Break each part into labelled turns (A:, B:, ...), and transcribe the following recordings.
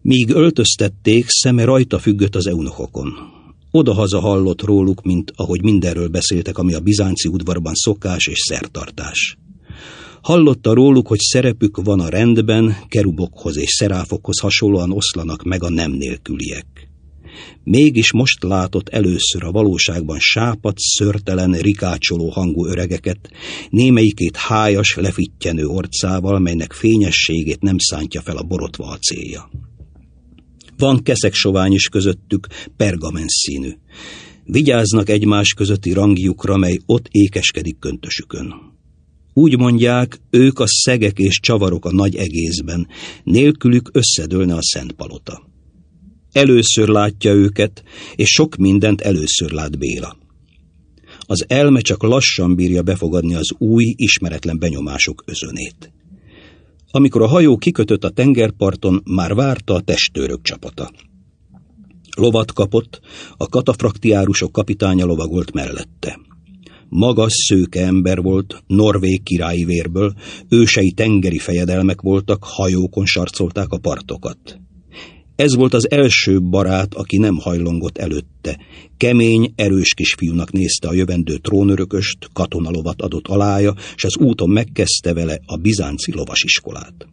A: Míg öltöztették, szeme rajta függött az eunuchokon. Odahaza hallott róluk, mint ahogy mindenről beszéltek, ami a bizánci udvarban szokás és szertartás. Hallotta róluk, hogy szerepük van a rendben, kerubokhoz és szeráfokhoz hasonlóan oszlanak meg a nem nélküliek. Mégis most látott először a valóságban sápadt, szőrtelen, rikácsoló hangú öregeket, némelyikét hájas, lefittyenő orcával, melynek fényességét nem szántja fel a borotva acélja. Van keszegsovány is közöttük, pergamenszínű. Vigyáznak egymás közötti rangjukra, mely ott ékeskedik köntösükön. Úgy mondják, ők a szegek és csavarok a nagy egészben, nélkülük összedőlne a Szent Palota. Először látja őket, és sok mindent először lát Béla. Az elme csak lassan bírja befogadni az új, ismeretlen benyomások özönét. Amikor a hajó kikötött a tengerparton, már várta a testőrök csapata. Lovat kapott, a katafraktiárusok kapitánya lovagolt mellette. Magas, szőke ember volt, norvég királyi vérből, ősei tengeri fejedelmek voltak, hajókon sarcolták a partokat. Ez volt az első barát, aki nem hajlongott előtte. Kemény, erős kisfiúnak nézte a jövendő trónörököst, katonalovat adott alája, és az úton megkezdte vele a bizánci lovasiskolát.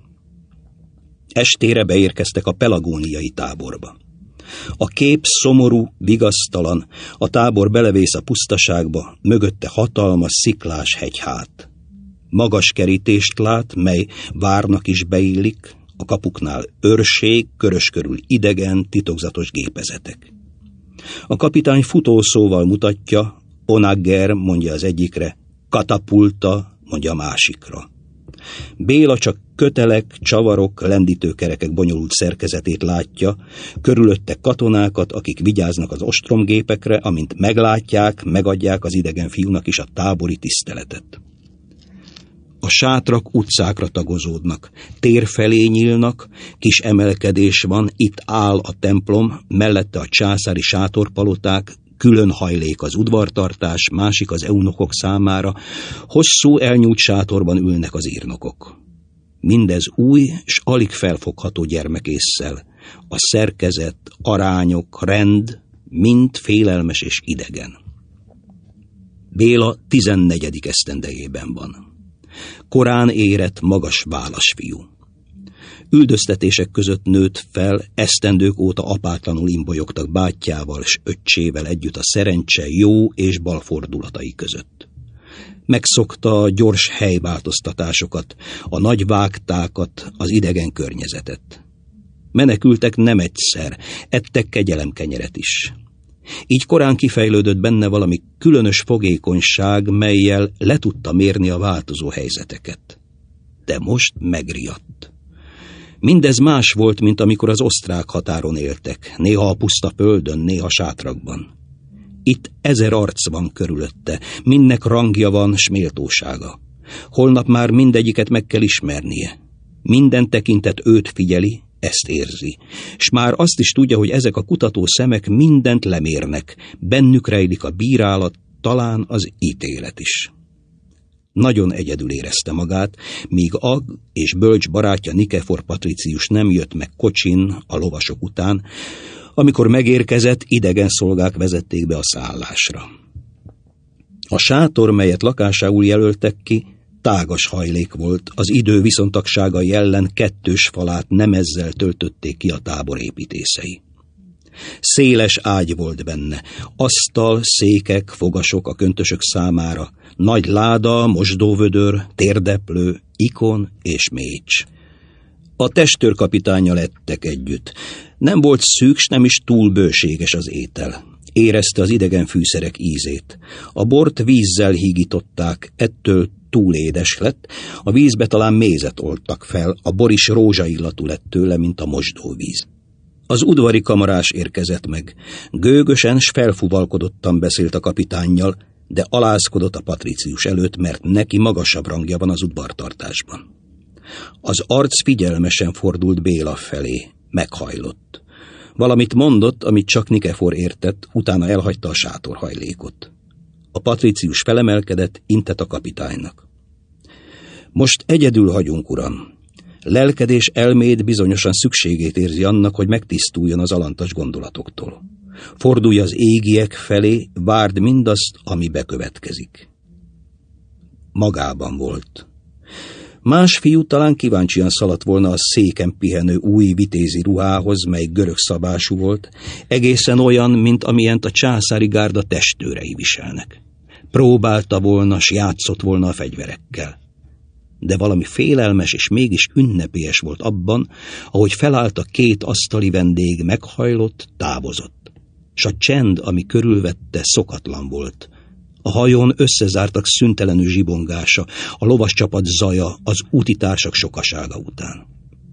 A: Estére beérkeztek a pelagóniai táborba. A kép szomorú, vigasztalan, a tábor belevész a pusztaságba, mögötte hatalmas, sziklás hegyhát. Magas kerítést lát, mely várnak is beillik, a kapuknál őrség, körös körül idegen, titokzatos gépezetek. A kapitány futószóval mutatja, onagger mondja az egyikre, katapulta mondja a másikra. Béla csak kötelek, csavarok, lendítőkerekek bonyolult szerkezetét látja, körülötte katonákat, akik vigyáznak az ostromgépekre, amint meglátják, megadják az idegen fiúnak is a tábori tiszteletet. A sátrak utcákra tagozódnak, tér felé nyílnak, kis emelkedés van, itt áll a templom, mellette a császári sátorpaloták, külön hajlék az udvartartás, másik az eunuchok számára, hosszú elnyújt sátorban ülnek az írnokok. Mindez új s alig felfogható gyermekésszel. A szerkezet, arányok, rend, mind félelmes és idegen. Béla 14. esztendejében van. Korán érett, magas válas fiú. Üldöztetések között nőtt fel, esztendők óta apátlanul imbolyogtak bátyjával s öccsével együtt a szerencse jó és bal fordulatai között. Megszokta a gyors helyváltoztatásokat, a nagy vágtákat, az idegen környezetet. Menekültek nem egyszer, ettek kegyelemkenyeret is. Így korán kifejlődött benne valami különös fogékonyság, mellyel le tudta mérni a változó helyzeteket. De most megriadt. Mindez más volt, mint amikor az osztrák határon éltek, néha a puszta földön, néha sátrakban. Itt 1000 arc van körülötte, mindnek rangja van, s méltósága. Holnap már mindegyiket meg kell ismernie. Minden tekintet őt figyeli, ezt érzi. S már azt is tudja, hogy ezek a kutató szemek mindent lemérnek, bennük rejlik a bírálat, talán az ítélet is. Nagyon egyedül érezte magát, míg Ag és bölcs barátja Nikefor Patricius nem jött meg kocsin a lovasok után, amikor megérkezett, idegen szolgák vezették be a szállásra. A sátor, melyet lakásául jelöltek ki, tágas hajlék volt, az idő viszontagságai ellen 2 falát nem ezzel töltötték ki a tábor építészei. Széles ágy volt benne, asztal, székek, fogasok a köntösök számára, nagy láda, mosdóvödör, térdeplő, ikon és mécs. A testőrkapitánnyal ettek együtt. Nem volt szűk, s nem is túl bőséges az étel. Érezte az idegen fűszerek ízét. A bort vízzel hígították, ettől túl édes lett, a vízbe talán mézet olttak fel, a bor is rózsaillatú lett tőle, mint a mosdóvíz. Az udvari kamarás érkezett meg. Gőgösen s felfuvalkodottan beszélt a kapitánnyal, de alázkodott a Patricius előtt, mert neki magasabb rangja van az udvartartásban. Az arc figyelmesen fordult Béla felé, meghajlott. Valamit mondott, amit csak Nikefor értett, utána elhagyta a sátorhajlékot. A Patricius felemelkedett, intett a kapitánynak. Most egyedül hagyunk, uram. Lelked és elméd bizonyosan szükségét érzi annak, hogy megtisztuljon az alantas gondolatoktól. Fordulj az égiek felé, várd mindazt, ami bekövetkezik. Magában volt. Más fiú talán kíváncsian szaladt volna a széken pihenő új vitézi ruhához, mely görög szabású volt, egészen olyan, mint amilyent a császári gárda testőrei viselnek. Próbálta volna, s játszott volna a fegyverekkel. De valami félelmes és mégis ünnepélyes volt abban, ahogy felállt a két asztali vendég, meghajlott, távozott. S a csend, ami körülvette, szokatlan volt. A hajón összezártak szüntelenül zsibongása, a lovascsapat zaja az útitársak sokasága után.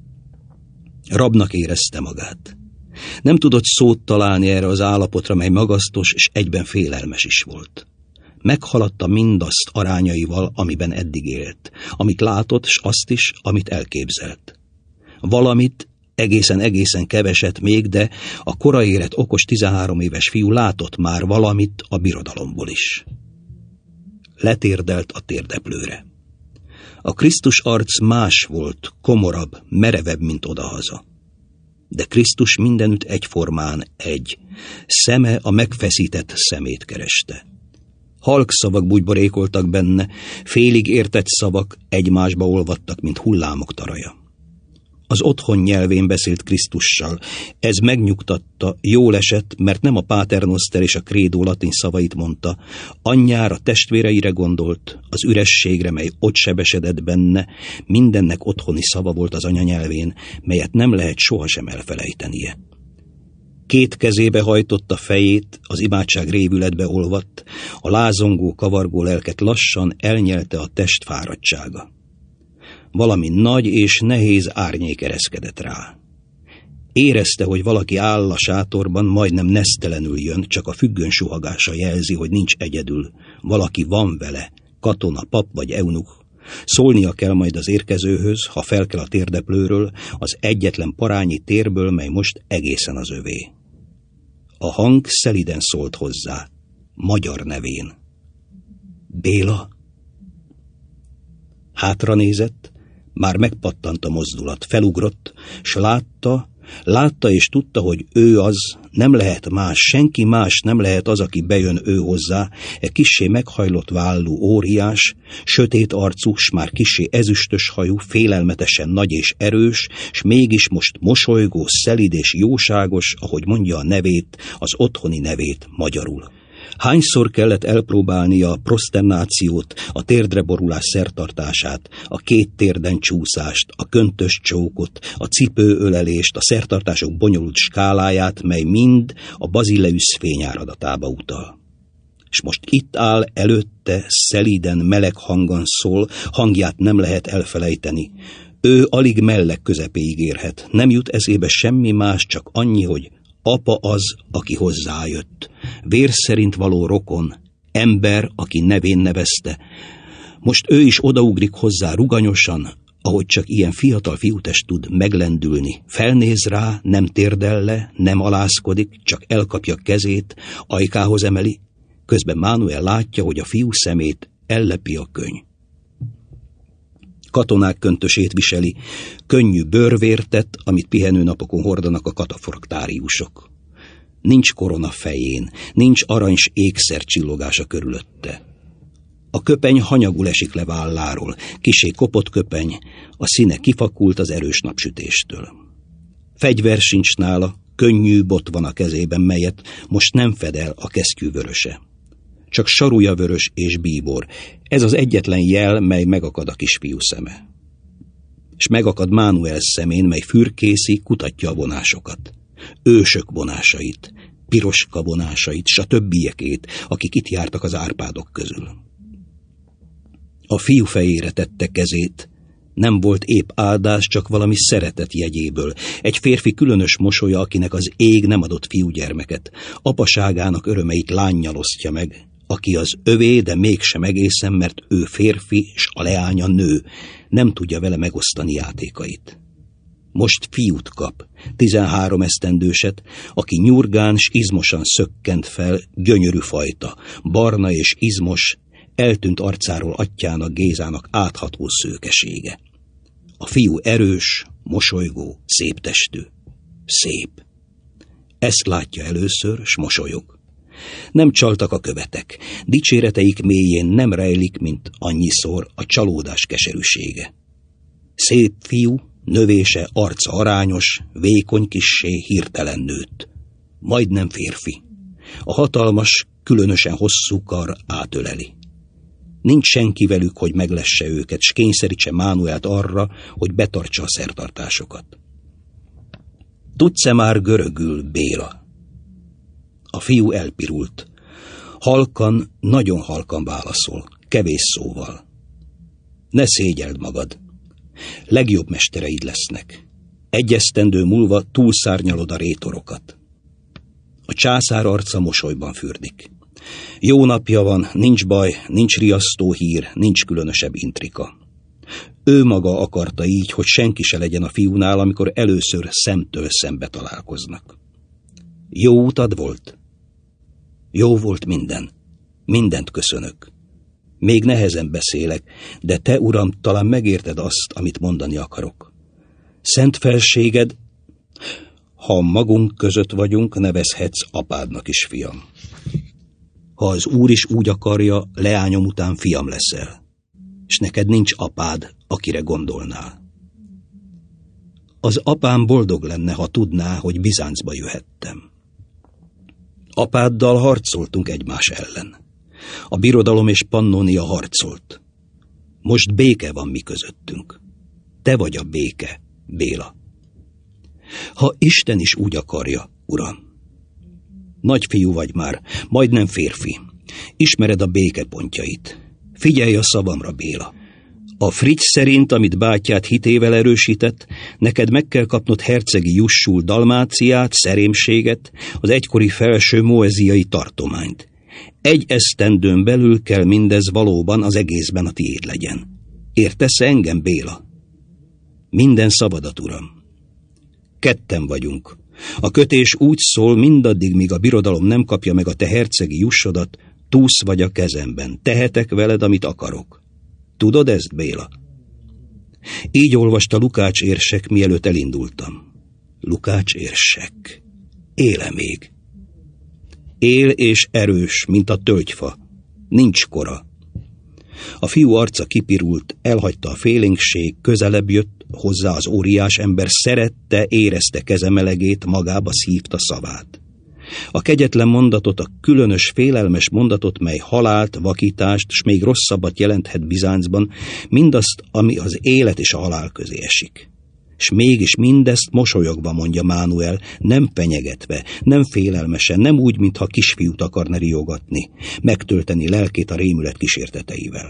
A: Rabnak érezte magát. Nem tudott szót találni erre az állapotra, mely magasztos és egyben félelmes is volt. Meghaladta mindazt arányaival, amiben eddig élt, amit látott, s azt is, amit elképzelt. Valamit, egészen keveset még, de a koraérett okos 13 éves fiú látott már valamit a birodalomból is. Letérdelt a térdeplőre. A Krisztus arc más volt, komorabb, merevebb, mint odahaza. De Krisztus mindenütt egyformán egy, szeme a megfeszített szemét kereste. Halk szavak bugyborékoltak benne, félig értett szavak egymásba olvadtak, mint hullámok taraja. Az otthon nyelvén beszélt Krisztussal. Ez megnyugtatta, jól esett, mert nem a Paternoster és a Credo latin szavait mondta, anyjára, testvéreire gondolt, az ürességre, mely ott sebesedett benne, mindennek otthoni szava volt az anyanyelvén, melyet nem lehet sohasem elfelejtenie. Két kezébe hajtotta fejét, az imádság révületbe olvadt, a lázongó, kavargó lelket lassan elnyelte a test fáradtsága. Valami nagy és nehéz árnyék ereszkedett rá. Érezte, hogy valaki áll a sátorban, majdnem nesztelenül jön, csak a függön suhagása jelzi, hogy nincs egyedül. Valaki van vele, katona, pap vagy eunuch. Szólnia kell majd az érkezőhöz, ha fel kell a térdeplőről, az egyetlen parányi térből, mely most egészen az övé. A hang szeliden szólt hozzá, magyar nevén. Béla? Hátra nézett, már megpattant a mozdulat, felugrott, s látta és tudta, hogy ő az, nem lehet más, senki más nem lehet az, aki bejön ő hozzá, kissé meghajlott vállú óriás, sötét arcú, s már kissé ezüstös hajú, félelmetesen nagy és erős, s mégis most mosolygó, szelíd és jóságos, ahogy mondja a nevét, az otthoni nevét magyarul. Hányszor kellett elpróbálnia a prosternációt, a térdre borulás szertartását, a két térden csúszást, a köntös csókot, a cipőölelést, a szertartások bonyolult skáláját, mely mind a Bazileusz fényáradatába utal. És most itt áll előtte, szelíden, meleg hangon szól, hangját nem lehet elfelejteni. Ő alig mellek közepéig érhet, nem jut eszébe semmi más, csak annyi, hogy apa az, aki hozzájött, vér szerint való rokon, ember, aki nevén nevezte. Most ő is odaugrik hozzá ruganyosan, ahogy csak ilyen fiatal fiútest tud meglendülni. Felnéz rá, nem térdel le, nem alázkodik, csak elkapja kezét, ajkához emeli, közben Mánuel látja, hogy a fiú szemét ellepi a könny. Katonák köntösét viseli, könnyű bőrvértet, amit pihenőnapokon hordanak a katafraktáriusok. Nincs korona fején, nincs aranys ékszer csillogása körülötte. A köpeny hanyagul esik le válláról, kissé kopott köpeny, a színe kifakult az erős napsütéstől. Fegyver sincs nála, könnyű bot van a kezében, melyet most nem fed el a kesztyű vöröse. Csak sarúja vörös és bíbor. Ez az egyetlen jel, mely megakad a kisfiú szeme. És megakad Mánuel szemén, mely fürkészi, kutatja a vonásokat. Ősök vonásait, Piroska vonásait, s a többiekét, akik itt jártak az Árpádok közül. A fiú fejére tette kezét. Nem volt épp áldás, csak valami szeretet jegyéből. Egy férfi különös mosolya, akinek az ég nem adott fiúgyermeket. Apaságának örömeit lánnyal osztja meg, aki az övé, de mégsem egészen, mert ő férfi, s a leánya nő. Nem tudja vele megosztani játékait. Most fiút kap, 13 esztendőset, aki nyurgán s izmosan szökkent fel, gyönyörű fajta, barna és izmos, eltűnt arcáról atyjának Gézának átható szőkesége. A fiú erős, mosolygó, szép testű. Szép. Ezt látja először, s mosolyog. Nem csaltak a követek. Dicséreteik mélyén nem rejlik, mint annyiszor a csalódás keserűsége. Szép fiú, növése, arca arányos, vékony kissé, hirtelen nőtt. Majdnem férfi. A hatalmas, különösen hosszú kar átöleli. Nincs senki velük, hogy meglesse őket, s kényszerítse Mánuelt arra, hogy betartsa a szertartásokat. Tudsz-e már görögül, Béla? A fiú elpirult. Halkan, nagyon halkan válaszol, kevés szóval. Ne szégyeld magad. Legjobb mestereid lesznek. Egy esztendő múlva túlszárnyalod a rétorokat. A császár arca mosolyban fürdik. Jó napja van, nincs baj, nincs riasztó hír, nincs különösebb intrika. Ő maga akarta így, hogy senki se legyen a fiúnál, amikor először szemtől szembe találkoznak. Jó utad volt? Jó volt minden. Mindent köszönök. Még nehezen beszélek, de te, uram, talán megérted azt, amit mondani akarok. Szent felséged, ha magunk között vagyunk, nevezhetsz apádnak is, fiam. Ha az úr is úgy akarja, leányom után fiam leszel, és neked nincs apád, akire gondolnál. Az apám boldog lenne, ha tudná, hogy Bizáncba jöhettem. Apáddal harcoltunk egymás ellen. A birodalom és Pannonia harcolt. Most béke van mi közöttünk. Te vagy a béke, Béla. Ha Isten is úgy akarja, uram. Nagy fiú vagy már, majdnem férfi. Ismered a béke pontjait. Figyelj a szavamra, Béla. A Frigy szerint, amit bátyád hitével erősített, neked meg kell kapnod hercegi jussul Dalmáciát, szerémséget, az egykori felső moeziai tartományt. Egy esztendőn belül kell mindez valóban az egészben a tiéd legyen. Értesz engem, Béla? Minden szabadat, uram. Ketten vagyunk. A kötés úgy szól, mindaddig, míg a birodalom nem kapja meg a te hercegi jussodat, túsz vagy a kezemben. Tehetek veled, amit akarok. Tudod ezt, Béla? Így olvasta Lukács érsek, mielőtt elindultam. Lukács érsek. Éle még. Él és erős, mint a tölgyfa. Nincs kora. A fiú arca kipirult, elhagyta a félénkség, közelebb jött hozzá az óriás ember, szerette, érezte keze melegét, magába szívta szavát. A kegyetlen mondatot, a különös, félelmes mondatot, mely halált, vakítást, s még rosszabbat jelenthet Bizáncban, mindazt, ami az élet és a halál közé esik. S mégis mindezt mosolyogva mondja Mánuel, nem fenyegetve, nem félelmesen, nem úgy, mintha kisfiút akarna riogatni, megtölteni lelkét a rémület kísérteteivel.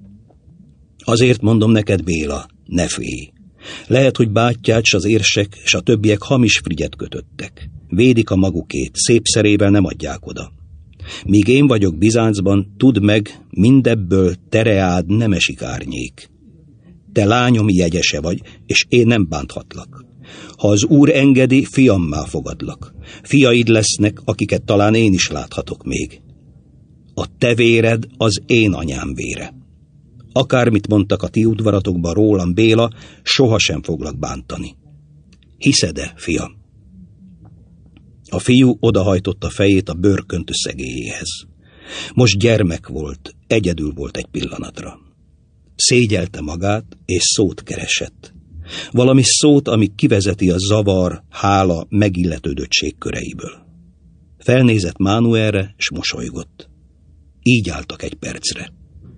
A: Azért mondom neked, Béla, ne félj. Lehet, hogy bátyád s az érsek s a többiek hamis Frigyet kötöttek. Védik a magukét, szép szerével nem adják oda. Míg én vagyok Bizáncban, tudd meg, mindebből tereád nem esik árnyék. Te lányom jegyese vagy, és én nem bánthatlak. Ha az úr engedi, fiammá fogadlak. Fiaid lesznek, akiket talán én is láthatok még. A te véred az én anyám vére. Akármit mondtak a ti udvaratokban rólam, Béla, sohasem foglak bántani. Hiszed-e, fiam? A fiú odahajtotta fejét a bőrköntő szegélyéhez. Most gyermek volt, egyedül volt egy pillanatra. Szégyelte magát, és szót keresett. Valami szót, ami kivezeti a zavar, hála, megilletődöttség köreiből. Felnézett Mánuelre, s mosolygott. Így álltak egy percre.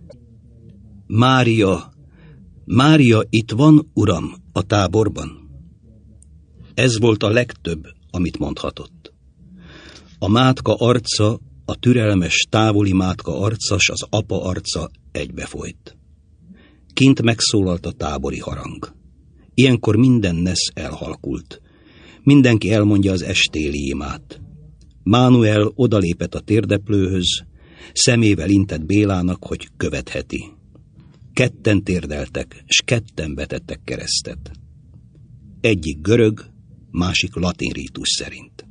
A: Mária itt van, uram, a táborban? Ez volt a legtöbb, amit mondhatott. A mátka arca, a türelmes, távoli mátka arca, s az apa arca egybefolyt. Kint megszólalt a tábori harang. Ilyenkor minden nesz elhalkult. Mindenki elmondja az estéli imát. Mánuel odalépett a térdeplőhöz, szemével intett Bélának, hogy követheti. Ketten térdeltek, s ketten vetettek keresztet. Egyik görög, másik latin rítus szerint.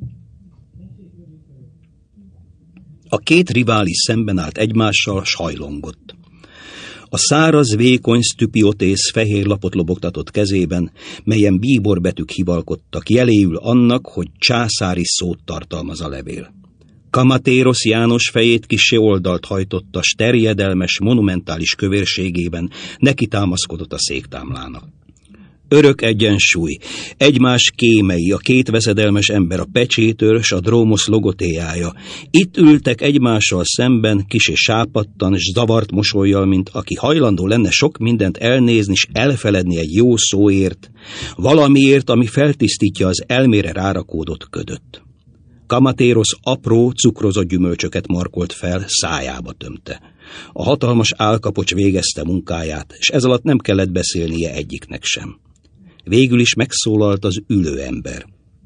A: A két rivális szemben állt egymással, s hajlongott. A száraz, vékony sztüpiotész fehér lapot lobogtatott kezében, melyen bíborbetűk hivalkodtak, jeléül annak, hogy császári szót tartalmaz a levél. Kamatérosz János fejét kissé oldalt hajtotta, s terjedelmes, monumentális kövérségében neki támaszkodott a széktámlának. Örök egyensúly, egymás kémei, a két veszedelmes ember, a pecsétőr s a drómosz logotéjája. Itt ültek egymással szemben, kissé sápadtan s zavart mosollyal, mint aki hajlandó lenne sok mindent elnézni s elfeledni egy jó szóért, valamiért, ami feltisztítja az elmére rárakódott ködöt. Kamatérosz apró, cukrozott gyümölcsöket markolt fel, szájába tömte. A hatalmas állkapocs végezte munkáját, és ez alatt nem kellett beszélnie egyiknek sem. Végül is megszólalt az ülő ember.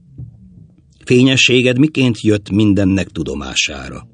A: Fényességed miként jött mindennek tudomására?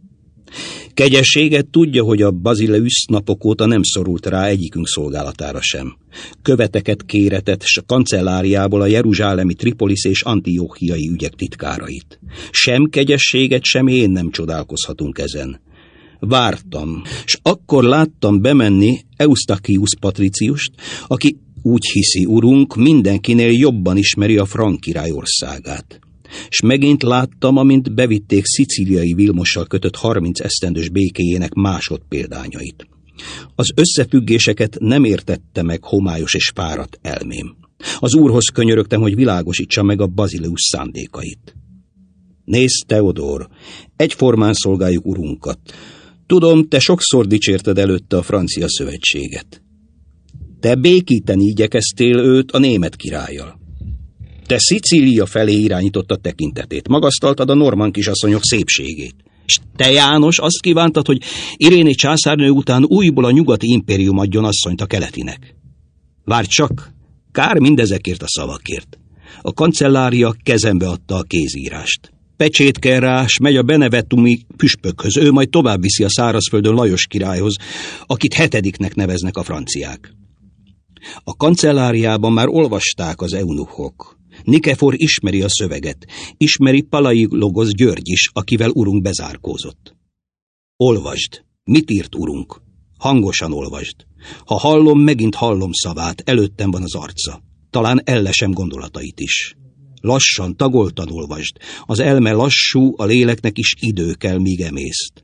A: Kegyességed tudja, hogy a Basileusz napok óta nem szorult rá egyikünk szolgálatára sem. Követeket kéretett, s a kancelláriából a jeruzsálemi Tripolis és Antióchiai ügyek titkárait. Sem kegyességet, sem én nem csodálkozhatunk ezen. Vártam, s akkor láttam bemenni Eustachius Patriciust, aki úgy hiszi, urunk, mindenkinél jobban ismeri a frank király országát. S megint láttam, amint bevitték szicíliai Vilmossal kötött 30 esztendős békéjének másodpéldányait. Az összefüggéseket nem értette meg homályos és fáradt elmém. Az úrhoz könyörögtem, hogy világosítsa meg a Basileusz szándékait. Nézd, Teodor, egyformán szolgáljuk urunkat. Tudom, te sokszor dicsérted előtte a francia szövetséget. Te békíteni igyekeztél őt a német királlyal. Te Szicília felé irányítottad tekintetét, magasztaltad a normann kisasszonyok szépségét. És te, János, azt kívántad, hogy Iréné császárnő után újból a nyugati impérium adjon asszonyt a keletinek. Várj csak, kár mindezekért a szavakért. A kancellária kezembe adta a kézírást. Pecsét kell rá, s megy a benevetumi püspökhöz, ő majd tovább viszi a szárazföldön Lajos királyhoz, akit 7. neveznek a franciák. A kancelláriában már olvasták az eunuchok. Nikefor ismeri a szöveget, ismeri Palaiologos György is, akivel urunk bezárkózott. Olvasd, mit írt urunk? Hangosan olvasd. Ha hallom, megint hallom szavát, előttem van az arca. Talán ellesem gondolatait is. Lassan, tagoltan olvasd. Az elme lassú, a léleknek is idő kell, míg emészt.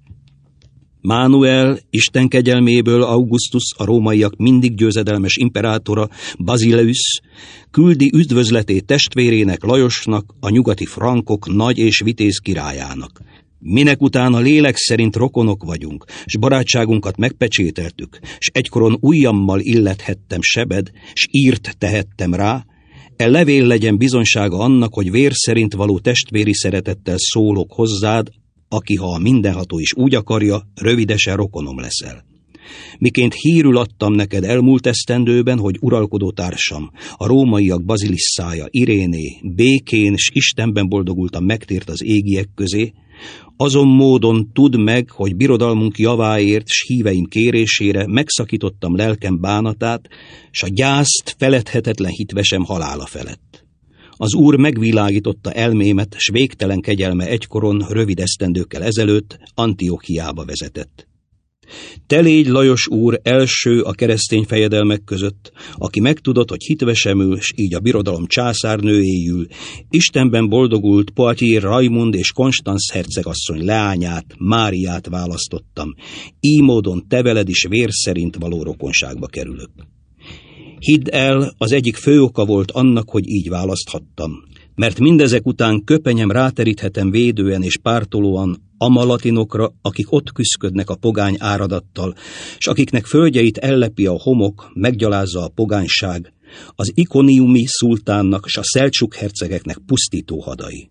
A: Mánuel, Isten kegyelméből Augustus, a rómaiak mindig győzedelmes imperátora, Basileusz, küldi üdvözletét testvérének, Lajosnak, a nyugati frankok nagy és vitéz királyának. Minek után a lélek szerint rokonok vagyunk, s barátságunkat megpecsételtük, s egykoron ujjammal illethettem sebed, s írt tehettem rá, levél legyen bizonysága annak, hogy vér szerint való testvéri szeretettel szólok hozzád, aki, ha a mindenható is úgy akarja, rövidesen rokonom leszel. Miként hírül adtam neked elmúlt esztendőben, hogy uralkodó társam, a rómaiak bazilisszája, Iréné, békén s Istenben boldogultan megtért az égiek közé, azon módon tudd meg, hogy birodalmunk javáért s híveim kérésére megszakítottam lelkem bánatát, s a gyászt feledhetetlen hitvesem halála felett. Az Úr megvilágította elmémet, s végtelen kegyelme egykoron, rövid esztendőkkel ezelőtt Antióchiába vezetett. Te légy, Lajos úr, első a keresztény fejedelmek között, aki megtudott, hogy hitvesemül, s így a birodalom császárnőjéül, Istenben boldogult Poitiers Raimund és Konstanz hercegasszony leányát, Máriát választottam, így módon te veled is vér szerint való rokonságba kerülök. Hidd el, az egyik fő oka volt annak, hogy így választhattam, mert mindezek után köpenyem ráteríthetem védően és pártolóan amalatinokra, akik ott küszködnek a pogány áradattal, s akiknek földjeit ellepi a homok, meggyalázza a pogányság, az ikoniumi szultánnak s a szelcsuk hercegeknek pusztító hadai.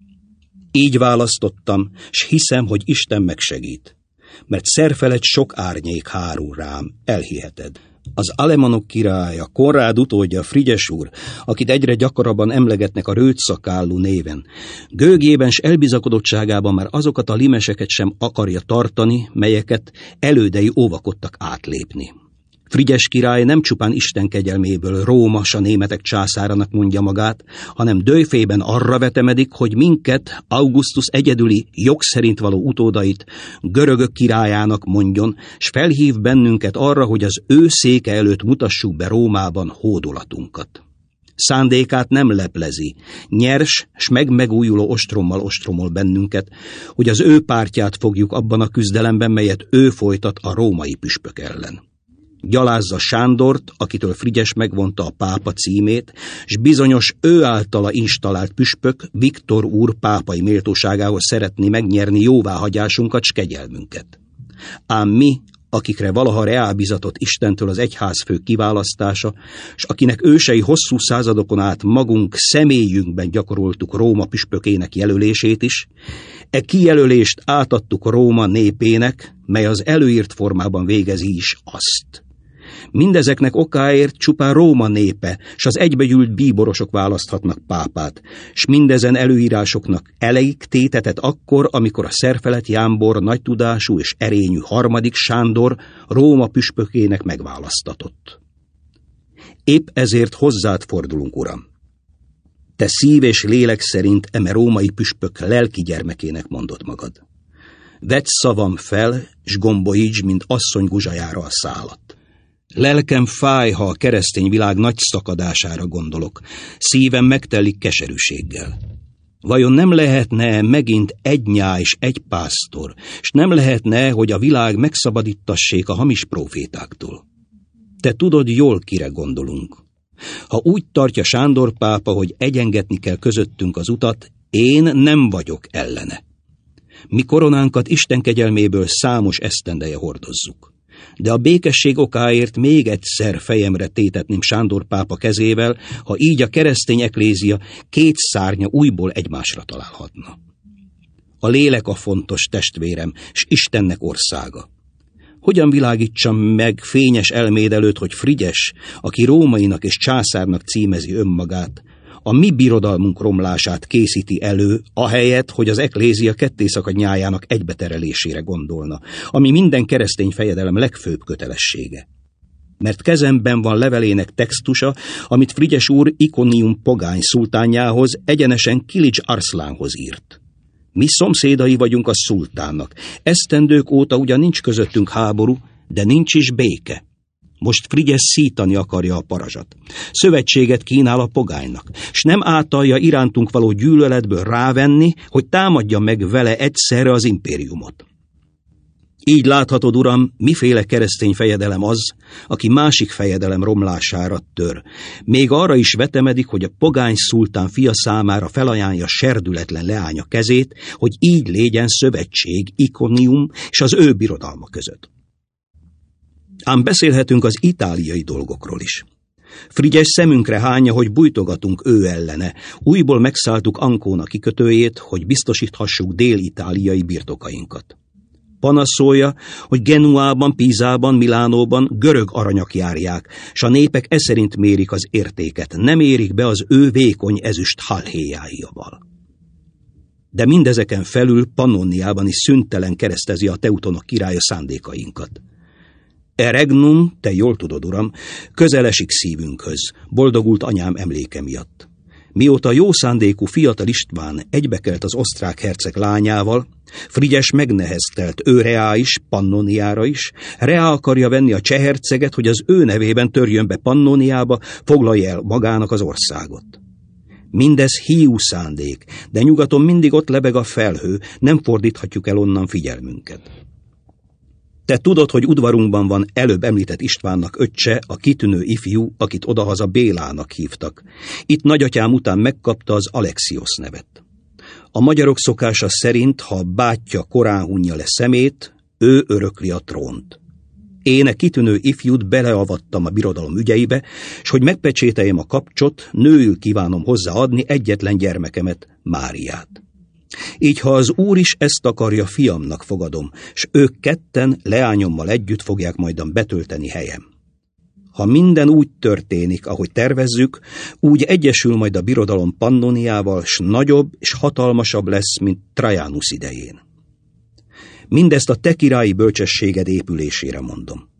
A: Így választottam, s hiszem, hogy Isten megsegít, mert szerfelett sok árnyék hárul rám, elhiheted. Az alemanok királya, Konrád utódja, Frigyes úr, akit egyre gyakrabban emlegetnek a rőtszakállú néven, gőgében s elbizakodottságában már azokat a limeseket sem akarja tartani, melyeket elődei óvakodtak átlépni. Frigyes király nem csupán Isten kegyelméből Róma s a németek császárának mondja magát, hanem dőfében arra vetemedik, hogy minket, Augustus egyedüli, jog szerint való utódait görögök királyának mondjon, s felhív bennünket arra, hogy az ő széke előtt mutassuk be Rómában hódolatunkat. Szándékát nem leplezi, nyers s megújuló ostrommal ostromol bennünket, hogy az ő pártját fogjuk abban a küzdelemben, melyet ő folytat a római püspök ellen. Gyalázza Sándort, akitől Frigyes megvonta a pápa címét, s bizonyos ő általa installált püspök Viktor úr pápai méltóságához szeretné megnyerni jóváhagyásunkat s kegyelmünket. Ám mi, akikre valaha reálbizatott Istentől az egyházfő kiválasztása, s akinek ősei hosszú századokon át magunk személyünkben gyakoroltuk Róma püspökének jelölését is, e kijelölést átadtuk Róma népének, mely az előírt formában végezi is azt. Mindezeknek okáért csupán Róma népe, s az egybegyűlt bíborosok választhatnak pápát, s mindezen előírásoknak elejük tétetet akkor, amikor a Szerfelett Jámbor nagytudású és erényű harmadik Sándor Róma püspökének megválasztatott. Épp ezért hozzád fordulunk, Uram. Te szív és lélek szerint eme római püspök lelki gyermekének mondod magad. Vedd szavam fel, s gombolítsd, mint asszony guzsajára a szálat. Lelkem fáj, ha a keresztény világ nagy szakadására gondolok. Szívem megtelik keserűséggel. Vajon nem lehetne megint egy nyáj és egy pásztor, s nem lehetne, hogy a világ megszabadítassék a hamis prófétáktól? Te tudod jól, kire gondolunk. Ha úgy tartja Sándor pápa, hogy egyengetni kell közöttünk az utat, én nem vagyok ellene. Mi koronánkat Isten kegyelméből számos esztendeje hordozzuk. De a békesség okáért még egyszer fejemre tétetném Sándor pápa kezével, ha így a keresztény eklézia két szárnya újból egymásra találhatna. A lélek a fontos, testvérem, s Istennek országa. Hogyan világítsam meg fényes elméd előtt, hogy Frigyes, aki rómainak és császárnak címezi önmagát, a mi birodalmunk romlását készíti elő, ahelyett, hogy az eklézia kettészakadnyájának egybeterelésére gondolna, ami minden keresztény fejedelem legfőbb kötelessége. Mert kezemben van levelének textusa, amit Frigyes úr Iconium pogány szultánjához, egyenesen Kilics Arszlánhoz írt. Mi szomszédai vagyunk a szultánnak. Esztendők óta ugyan nincs közöttünk háború, de nincs is béke. Most Frigyes szítani akarja a parazsat. Szövetséget kínál a pogánynak, s nem átalja irántunk való gyűlöletből rávenni, hogy támadja meg vele egyszerre az impériumot. Így láthatod, Uram, miféle keresztény fejedelem az, aki másik fejedelem romlására tör. Még arra is vetemedik, hogy a pogány szultán fia számára felajánlja serdületlen leánya kezét, hogy így légyen szövetség Iconium és az ő birodalma között. Ám beszélhetünk az itáliai dolgokról is. Frigyes szemünkre hányja, hogy bújtogatunk ő ellene. Újból megszálltuk Ancona kikötőjét, hogy biztosíthassuk dél-itáliai birtokainkat. Panaszolja, hogy Genuában, Pízában, Milánóban görög aranyak járják, s a népek eszerint mérik az értéket, nem érik be az ő vékony ezüst halhéjáival. De mindezeken felül Pannoniában is szüntelen keresztezi a teutonok királya szándékainkat. E regnum, te jól tudod, Uram, közel esik szívünkhöz, boldogult anyám emléke miatt. Mióta jó szándékú fiatal István egybekelt az osztrák herceg lányával, Frigyes megneheztelt ő Reá is, Pannoniára is, Reá akarja venni a cseh herceget, hogy az ő nevében törjön be Pannoniába, foglalja el magának az országot. Mindez hiú szándék, de nyugaton mindig ott lebeg a felhő, nem fordíthatjuk el onnan figyelmünket. Te tudod, hogy udvarunkban van előbb említett Istvánnak öccse, a kitűnő ifjú, akit odahaza Bélának hívtak. Itt nagyatyám után megkapta az Alexios nevet. A magyarok szokása szerint, ha a bátyja korán hunja le szemét, ő örökli a trónt. Én a kitűnő ifjút beleavattam a birodalom ügyeibe, s hogy megpecsételjem a kapcsot, nőül kívánom hozzáadni egyetlen gyermekemet, Máriát. Így, ha az Úr is ezt akarja, fiamnak fogadom, s ők ketten leányommal együtt fogják majdan betölteni helyem. Ha minden úgy történik, ahogy tervezzük, úgy egyesül majd a birodalom Pannoniával, s nagyobb és hatalmasabb lesz, mint Trajanus idején. Mindezt a te királyi bölcsességed épülésére mondom.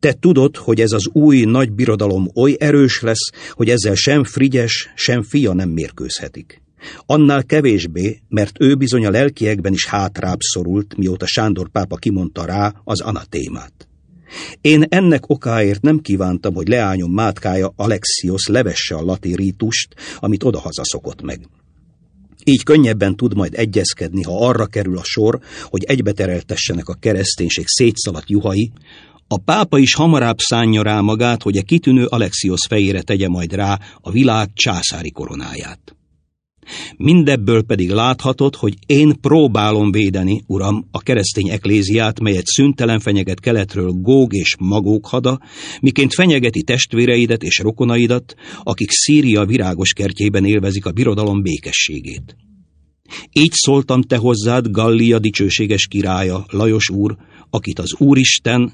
A: Te tudod, hogy ez az új nagy birodalom oly erős lesz, hogy ezzel sem Frigyes, sem fia nem mérkőzhetik. Annál kevésbé, mert ő bizony a lelkiekben is hátrább szorult, mióta Sándor pápa kimondta rá az anatémát. Én ennek okáért nem kívántam, hogy leányom mátkája Alexios levesse a latin rítust, amit odahaza szokott meg. Így könnyebben tud majd egyezkedni, ha arra kerül a sor, hogy egybetereltessenek a kereszténység szétszaladt juhai. A pápa is hamarabb szánja rá magát, hogy a kitűnő Alexios fejére tegye majd rá a világ császári koronáját. Mindebből pedig láthatod, hogy én próbálom védeni, uram, a keresztény ekléziát, melyet szüntelen fenyeget keletről Góg és Magóg hada, miként fenyegeti testvéreidet és rokonaidat, akik Szíria virágos kertjében élvezik a birodalom békességét. Így szóltam te hozzád, Gallia dicsőséges királya, Lajos úr, akit az Úristen...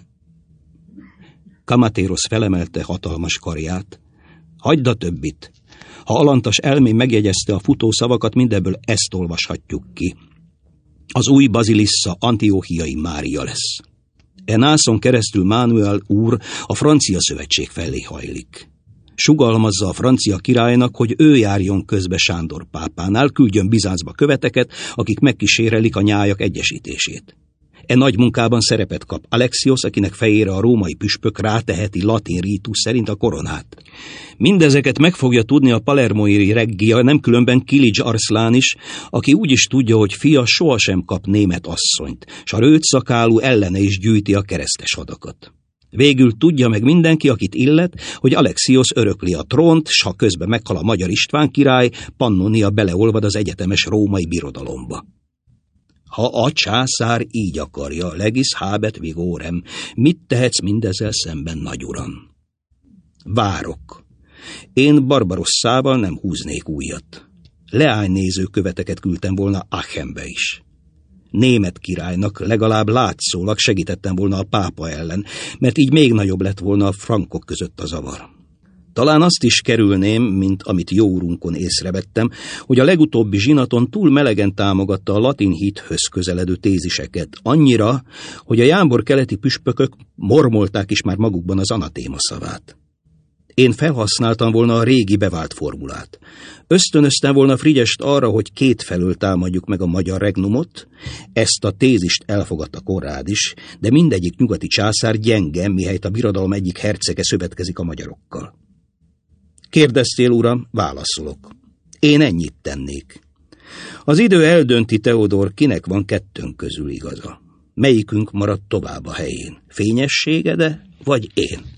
A: Kamatérosz felemelte hatalmas karját. Hagyd a többit. Ha alantas elmém megjegyezte a futó szavakat, mindebből ezt olvashatjuk ki. Az új bazilissa Antióchiai Mária lesz. Enászon keresztül Mánuel úr a francia szövetség felé hajlik. Sugalmazza a francia királynak, hogy ő járjon közbe Sándor pápánál, küldjön Bizáncba követeket, akik megkísérelik a nyájak egyesítését. E nagy munkában szerepet kap Alexios, akinek fejére a római püspök ráteheti latin rítus szerint a koronát. Mindezeket meg fogja tudni a palermói reggia, nem különben Kilics Arszlán is, aki úgy is tudja, hogy fia sohasem kap német asszonyt, s a rőtszakálú ellene is gyűjti a keresztes hadakat. Végül tudja meg mindenki, akit illet, hogy Alexios örökli a trónt, s ha közben meghal a magyar István király, Pannonia beleolvad az egyetemes római birodalomba. Ha a császár így akarja, legis habet vigorem, mit tehetsz mindezzel szemben, nagyuram? Várok. Én Barbarosszával nem húznék újat. Leánynéző követeket küldtem volna Aachenbe is. Német királynak legalább látszólag segítettem volna a pápa ellen, mert így még nagyobb lett volna a frankok között a zavar. Talán azt is kerülném, mint amit jó urunkon észrevettem, hogy a legutóbbi zsinaton túl melegen támogatta a latin hithöz közeledő téziseket, annyira, hogy a jámbor keleti püspökök mormolták is már magukban az anatéma szavát. Én felhasználtam volna a régi bevált formulát. Ösztönöztem volna Frigyest arra, hogy kétfelől támadjuk meg a magyar regnumot, ezt a tézist elfogadta Konrád is, de mindegyik nyugati császár gyenge, mihelyt a birodalom egyik hercege szövetkezik a magyarokkal. Kérdeztél, uram, válaszolok. Én ennyit tennék. Az idő eldönti, Teodor, kinek van kettőnk közül igaza. Melyikünk maradt tovább a helyén? Fényességede, vagy én?